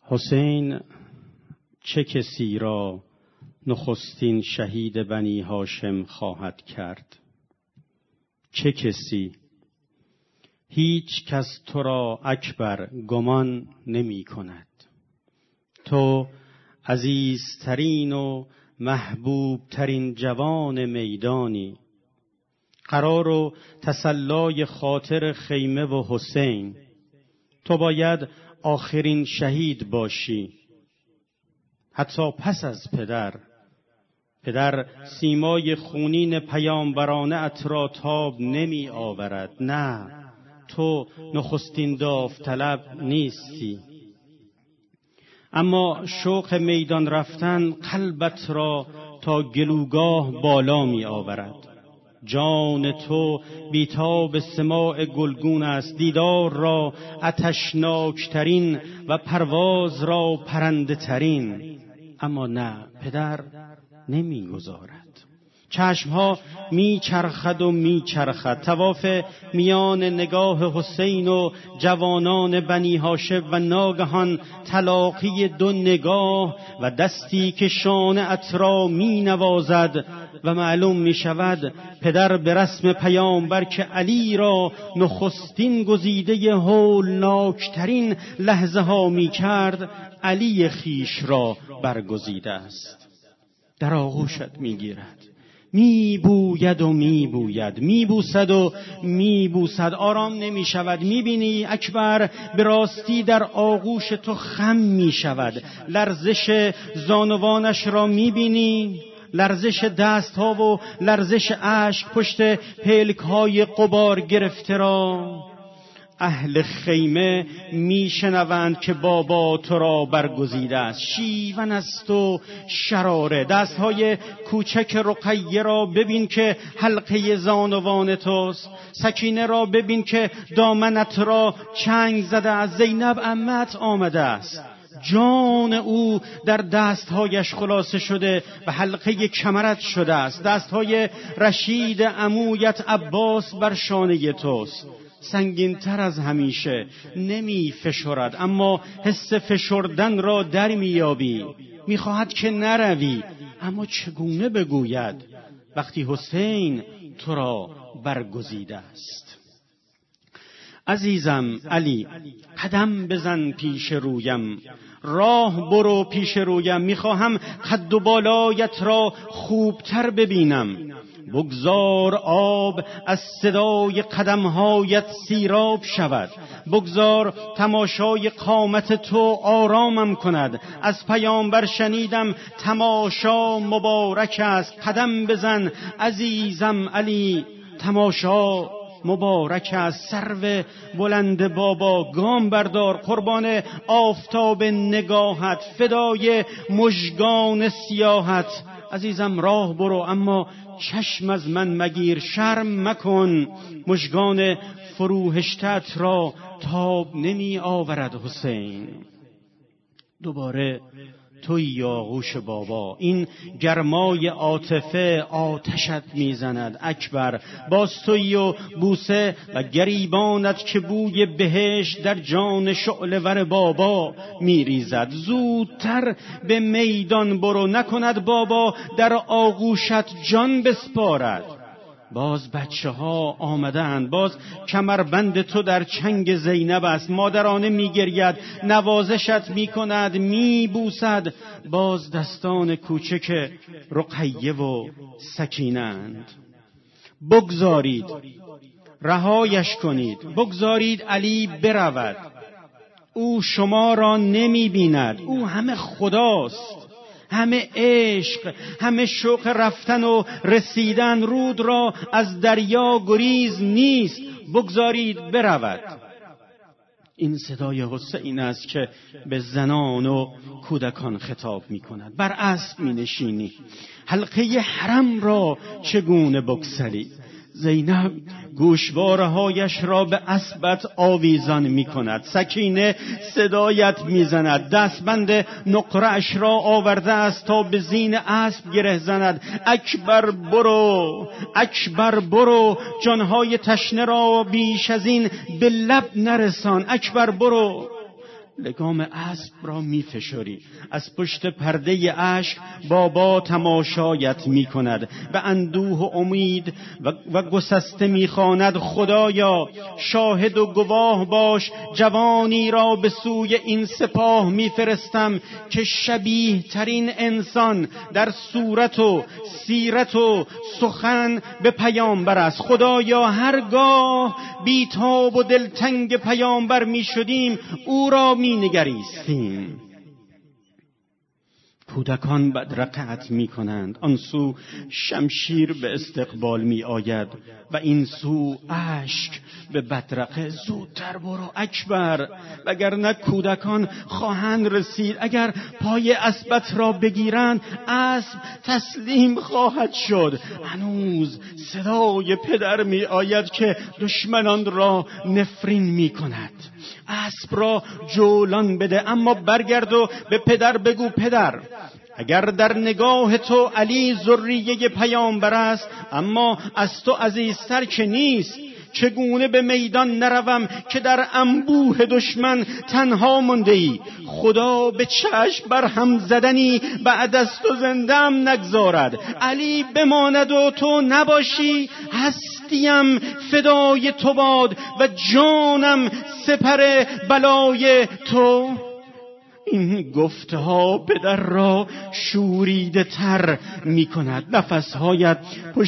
حسین چه کسی را نخستین شهید بنی هاشم خواهد کرد؟ چه کسی؟ هیچ کس تو را اکبر گمان نمی کند. تو عزیزترین و محبوب ترین جوان میدانی، قرار و تسلای خاطر خیمه و حسین. تو باید آخرین شهید باشی، حتی پس از پدر سیمای خونین پیامبرانه ات را تاب نمی آورد. نه، تو نخستین داوطلب نیستی، اما شوق میدان رفتن قلبت را تا گلوگاه بالا می آورد. جان تو بیتاب سماع گلگون است، دیدار را آتشناکترین و پرواز را پرنده ترین. اما نه، پدر نمی گذارد. چشمها می چرخد و می چرخد، طواف میان نگاه حسین و جوانان بنی هاشم و ناگهان تلاقی دو نگاه و دستی که شانه‌ات را می نوازد و معلوم می شود پدر به رسم پیامبر که علی را نخستین گزیده هولناکترین لحظه ها می کرد، علی خیش را برگزیده است. در آغوشت می گیرد، می بوید و می بوید، می بوسد و می بوسد، آرام نمی شود. می بینی اکبر به راستی در آغوش تو خم می شود. لرزش زانوانش را می بینی، لرزش دست ها و لرزش اشک پشت پلک های غبار گرفته را. اهل خیمه میشنوند که بابا تو را برگزیده است. شیون است و شراره. دستهای کوچک رقیه را ببین که حلقه زانوان توست. سکینه را ببین که دامنت را چنگ زده است. زینب عمت آمده است، جان او در دستهایش خلاصه شده و حلقه کمرت شده است. دستهای رشید عمویت عباس بر شانه توست. سنگین تر از همیشه نمی فشرد، اما حس فشردن را در میابی. میخواهد که نروی، اما چگونه بگوید وقتی حسین تو را برگزیده است؟ عزیزم علی، قدم بزن پیش رویم، راه برو پیش رویم. میخواهم قد و بالایت را خوبتر ببینم. بگذار آب از صدای قدمهایت سیراب شود. بگذار تماشای قامت تو آرامم کند. از پیامبر شنیدم تماشا مبارک است. قدم بزن عزیزم علی، تماشا مبارک است. سرو بلند بابا، گام بردار، قربان آفتاب نگاهت، فدای مژگان سیاهت. عزیزم راه برو، اما چشم از من مگیر، شرم مکن. مژگان فروهشتت را تاب نمی آورد حسین. دوباره توی آغوش بابا، این گرمای عاطفه آتشت میزند. اکبر باز توی و بوسه و گریبانت که بوی بهشت در جان شعله‌ور بابا میریزد. زودتر به میدان برو، نکند بابا در آغوشت جان بسپارد. باز بچه ها آمدند، باز کمربند تو در چنگ زینب است. مادرانه میگرید، نوازشت میکند، میبوسد. باز دستان کوچک رقیه و سکینند. بگذارید، رهایش کنید، بگذارید علی برود. او شما را نمیبیند، او همه خداست، همه عشق، همه شوق رفتن و رسیدن. رود را از دریا گریز نیست، بگذارید برود. این صدای حسین است که به زنان و کودکان خطاب می کند. بر اسب می نشینی، حلقه حرم را چگونه بگسلی؟ زینب گوشوارهایش را به اسبت آویزان می کند. سکینه صدایت می زند، دستبند نقره‌اش را آورده است تا به زین اسب گره زند. اکبر برو، اکبر برو، جانهای تشنه را بیش از این به لب نرسان. اکبر برو. لگام اسب را میفشاری. از پشت پرده اشک بابا تماشایت میکند، به اندوه و امید و گسسته میخواند خدایا شاهد و گواه باش، جوانی را به سوی این سپاه میفرستم که شبیه ترین انسان در صورت و سیرت و سخن به پیامبر است. خدایا هرگاه بیتاب و دلتنگ پیامبر می شدیم او را می نگریستیم. کودکان بدرقت می کنند، آن سو شمشیر به استقبال می آید و این سو اشک به بدرقه. زودتر برو اکبر، وگرنه کودکان خواهند رسید. اگر پای اسبت را بگیرند اسب تسلیم خواهد شد. هنوز صدای پدر می آید که دشمنان را نفرین می کند. اسب را جولان بده، اما برگرد و به پدر بگو پدر، اگر در نگاه تو علی ذریه پیامبر است اما از تو عزیزتر که نیست، چگونه به میدان نروم که در انبوه دشمن تنها مانده ای؟ خدا به چشم بر هم زدنی بعد از تو زنده‌ام نگذارد. علی بماند و تو نباشی، هستیم فدای تو باد و جانم سپر بلای تو. این گفتها پدر را شوریده تر می کند. نفسها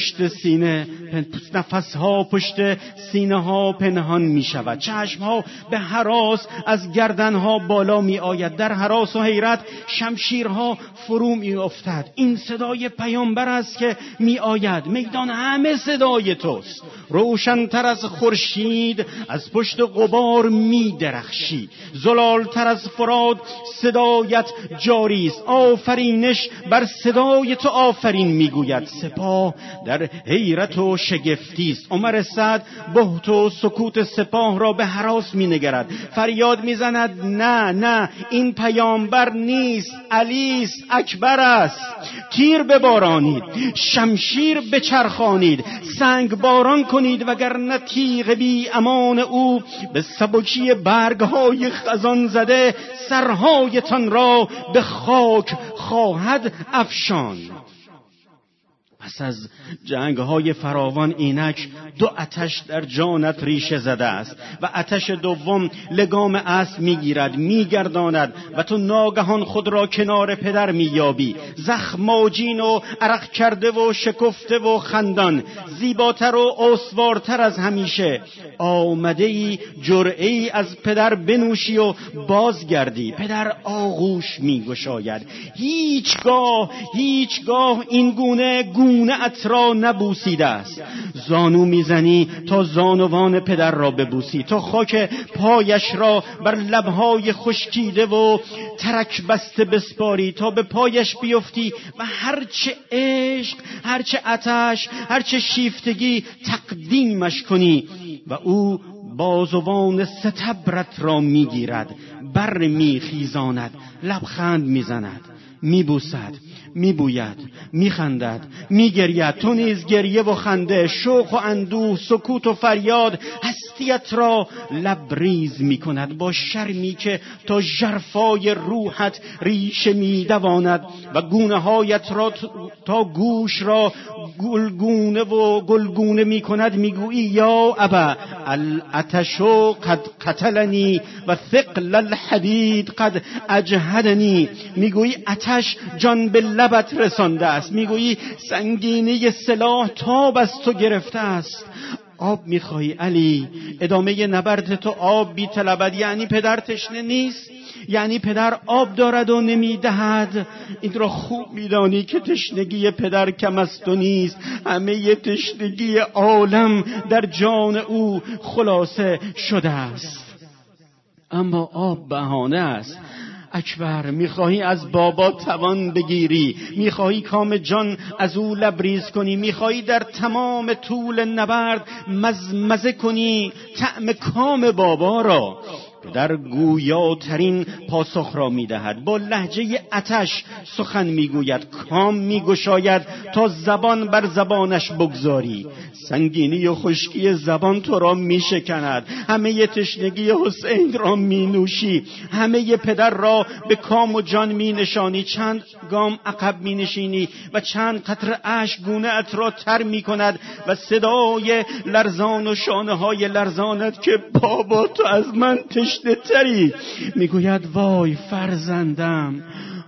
پشت سینه ها پنهان می شود. چشم ها به هراس از گردن ها بالا می آید. در هراس و حیرت شمشیرها فرو می افتد. این صدای پیامبر است که می آید. میدان همه صدای توست. روشن‌تر از خورشید از پشت غبار می درخشی. زلالتر از فرات صدایت جاری است. آفرینش بر صدای تو آفرین میگوید. سپاه در حیرت و شگفتی است. عمر سعد بهت و سکوت سپاه را به هراس مینگرد. فریاد میزند نه این پیامبر نیست، علی است، اکبر است. تیر ببارانید، شمشیر بچرخانید، سنگ باران کنید، وگرنه تیغ بی امان او به سبکی برگهای خزان زده سرهایتان را به خاک خواهد افشان. پس از جنگ‌های فراوان اینک دو آتش در جانت ریشه زده است و آتش دوم لگام اسب میگیرد میگرداند و تو ناگهان خود را کنار پدر مییابی، زخماجین و عرق کرده و شکفته و خندان، زیباتر و استوارتر از همیشه. آمده ای جرعه ای از پدر بنوشی و بازگردی. پدر آغوش میگشاید. هیچگاه این گونه ات را نبوسیده است. زانو میزنی تا زانوان پدر را ببوسی، تا خاک پایش را بر لبهای خشکیده و ترک بسته بسپاری، تا به پایش بیفتی و هرچه عشق، هرچه آتش، هرچه شیفتگی تقدیمش کنی و او بازوان ستبرت را میگیرد، بر میخیزاند، لبخند میزند، میبوسد، میبوید، میخندد، میگرید. تو نیز گریه و خنده، شوق و اندوه، سکوت و فریاد هستیت را لبریز میکند با شرمی که تا ژرفای روحت ریشه میدواند و گونه هایت را تا گوش را گلگونه میکند. میگویی یا ابا العطش قد قتلنی و ثقل الحدید قد اجهدنی. میگویی آتش جان به لبت رسانده است. میگویی سنگینی سلاح تاب از تو گرفته است. آب میخوایی علی؟ ادامه نبرد تو آب بی طلبد. یعنی پدر تشنه نیست؟ یعنی پدر آب دارد و نمیدهد؟ این را خوب میدانی که تشنگی پدر کم از تو نیست. همه تشنگی عالم در جان او خلاصه شده است. اما آب بهانه است. اکبر، میخواهی از بابا توان بگیری، میخواهی کام جان از او لبریز کنی، میخواهی در تمام طول نبرد مزمزه کنی طعم کام بابا را. پدر گویاترین پاسخ را می‌دهد. با لهجه آتش سخن می‌گوید، کام می‌گشاید تا زبان بر زبانش بگذاری. سنگینی و خشکی زبان تو را می‌شکند. همه تشنگی حسین را می‌نوشی، همه پدر را به کام و جان می‌نشانی. چند گام عقب می‌نشینی و چند قطره اشک گونه‌ات را تر می‌کند و صدای لرزان و شانه‌های لرزانت که بابا تو از من تشنه تری، میگوید وای فرزندم،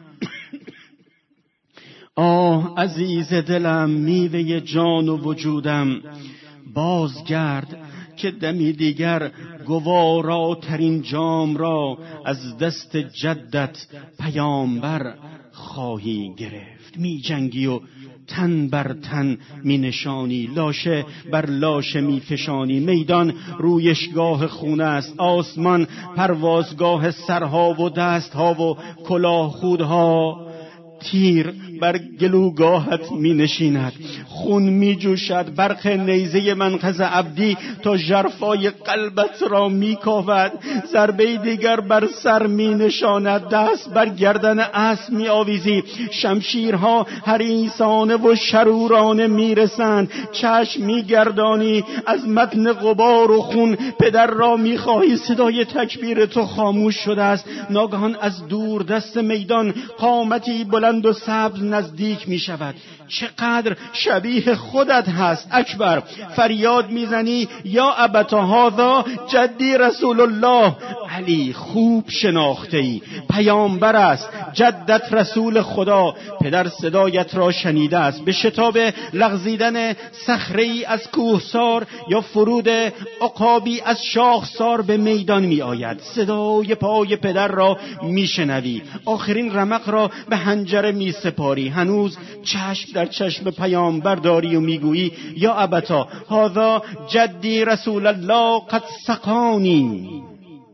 آه عزیز دلم، میوه جان و وجودم، بازگرد که دمی دیگر گواراترین جام را از دست جدت پیامبر خواهی گرفت. می جنگی و تن بر تن می نشانی، لاشه بر لاشه می فشانی. میدان رویشگاه خونه است، آسمان پروازگاه سرها و دستها و کلاه خودها. تیر بر گلوگاهت می نشیند، خون می جوشد، برق نیزه منقذ عبدی تا ژرفای قلبت را می کاود. ضربه دیگر بر سر می نشاند، دست بر گردن اسب می آویزی. شمشیرها حریصانه و شرورانه می رسند، چشم می گردانی، از متن غبار و خون پدر را می خواهی. صدای تکبیر تو خاموش شده است. ناگهان از دور دست میدان قامتی بلند و سبز نزدیک می شود. چقدر شبیه خودت هست اکبر. فریاد میزنی یا ابتا هذا جدی رسول الله. علی خوب شناخته ای، پیامبر است، جدت رسول خدا. پدر صدایت را شنیده است. به شتاب لغزیدن صخره‌ای از کوهسار یا فرود عقابی از شاخسار به میدان می آید. صدای پای پدر را می شنوی. آخرین رمق را به حنجره می سپاری. هنوز چشم در چشم پیامبر داری و میگویی یا ابتا هذا جدی رسول الله قد سقانی.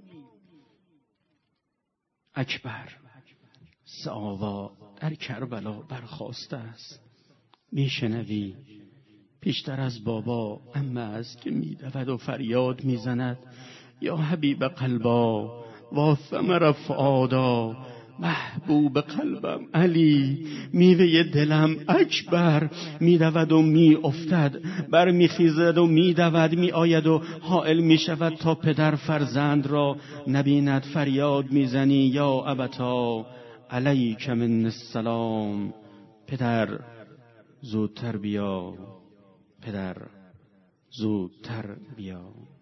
اکبر سآوا در کربلا برخاسته است. میشنوی پیشتر از بابا عمه است که میدود و فریاد میزند یا حبیب قلبا و ثمر فؤادا. محبوب قلبم علی، میوه دلم اکبر. میدود و میافتد، بر میخیزد و میدود، میآید و حائل میشود تا پدر فرزند را نبیند. فریاد میزنی یا ابتا علیک من السلام. پدر زودتر بیا، پدر زودتر بیا.